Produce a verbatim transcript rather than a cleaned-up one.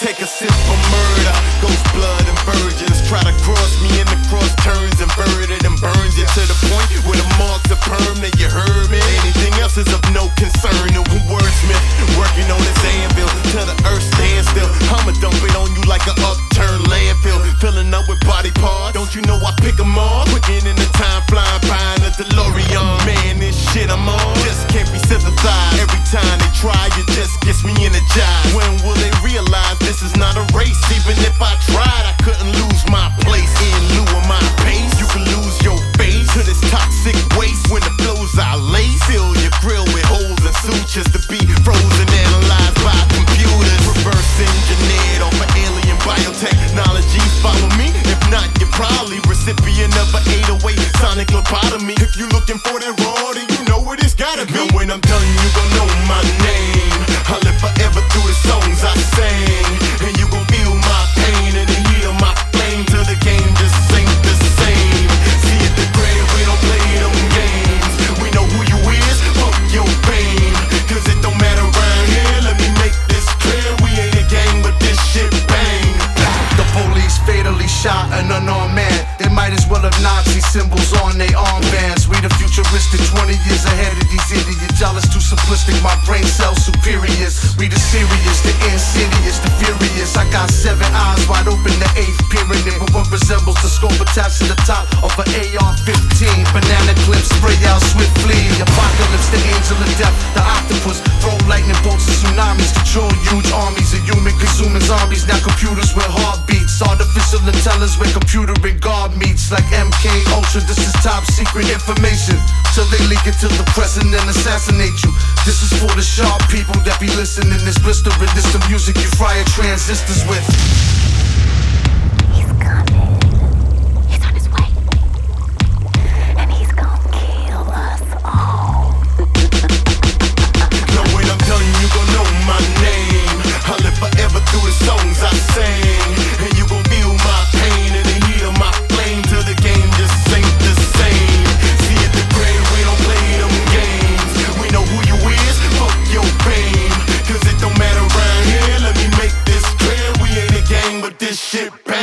take a sip of murder. Ghost blood and virgins try to cross me in the cross turns, inverted and burns you to the point where the marks are perm. That you heard me. Anything else is of no concern. And when wordsmith working on this anvil till the earth stands still, I'ma dump it on you like an upturned landfill. Filling up with body parts. Don't you know I pick 'em off? Putting in the time, flying by in a DeLorean. Man, this shit I'm on just can't be synthesized. Every time they try, it just gets me energized. When will they realize this is not a race? Even if I tried, I couldn't lose my place in lieu of my pace. You can lose your face to this toxic waste when the flows I lace. Fill your grill with holes and sutures to be frozen, analyzed by computers. Reverse engineered off of alien biotechnology. Follow me? If not, you're probably recipient of an eight oh eight sonic lobotomy. If you looking for that raw, then you know what it's gotta be. Now when I'm done, you gon' know my name. I'll live forever through the songs I sing. And you gon' feel my pain and the heat of my flame till the game just ain't the same. See at the grave, we don't play them games. We know who you is, fuck your fame. Cause it don't matter around here, let me make this clear. We ain't a gang, but this shit bang. The police fatally shot an unarmed man. They might as well have Nazi symbols on their armbands. We the futuristic, twenty years ahead of these idiots. Y'all is too simplistic, my brain cells superiors. We the serious, the insidious, the furious. I got seven eyes wide open, the eighth pyramid. With what resembles the scope attached to the top of an A R fifteen. Banana clips spray out swiftly. Apocalypse, the angel of death, the octopus. Throw lightning bolts and tsunamis. Control huge armies of human consuming zombies. Now computers with heartbeats. Artificial intelligence where computer and God meets. Like M K Ultra, this is top secret information. Till they leak it to the president and assassinate you. This is for the sharp people that be listening. This blistering, this the music you fry your transistors with. He's coming. He's on his way. And he's gonna kill us all. Now when I'm done, you gon' know my name. I'll live forever through the songs I sing. And you gon' feel my pain and the heat of my flame till the game just ain't the same. See at the grave, we don't play them games. We know who you is, fuck your fame. Cause it don't matter around here, let me make this clear. We ain't a gang, but this shit